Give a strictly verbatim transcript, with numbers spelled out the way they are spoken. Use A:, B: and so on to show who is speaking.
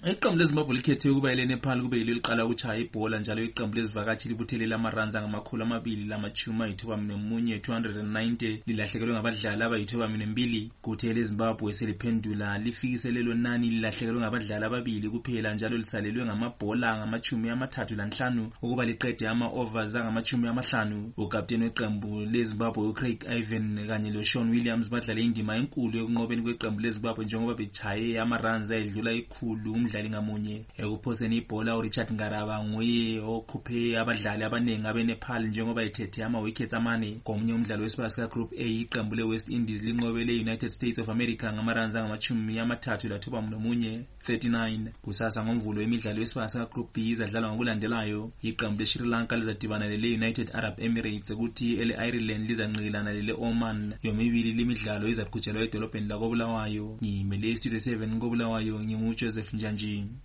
A: Iqembu leZimbabwe likhethe ukuba ile Nepal kube yilo liqala ukuchaya ibhola njalo iqembu lezivakashi libuthelela amaranza ngamakhulu amabili lamachumi ayithoba nomunye two hundred ninety lilahlekelwe ngabadlali abayithoba mbili. Kuthe leZimbabwe seliphendula lifikise lelo nani lilahlekelwe ngabadlali ababili kuphela njalo lisalelwe ngamabhola ngamachumi amathathu lanhlanu ukuba liqede ama-overs angamachumi amahlanu. Ukapteni weqembu leZimbabwe uCraig Ivan kanye loSean Williams badlale indima enkulu ekunqobeni kweqembu leZimbabwe njengoba bechaye amaranza edlula ikhulu umdlali ngamunye. Ekuphoseni ibhola uRichard Ngaraba nguye okhuphe abadlali abaningi abeNepal njengoba ethethe ama-wickets amane. Komunye umdlalo wesibaya kaGroup A iqembu leWest Indies linqobele United States of America ngamaranza angamachumi amathathu lathoba nomunye thirty-nine. Kusasa ngomvulo wemidlalo wesibaya kaGroup B izadlalwa ngokulandelayo. Iqembu leSri Lanka lizadibana lele-United Arab Emirates kuthi ele-Ireland lizanqilana lele-Oman. Yomibili limidlalo izaqhutshelwa edolobheni lakoBulawayo. Ngimele iStudio seven koBulawayo nginguJoseph Njanji.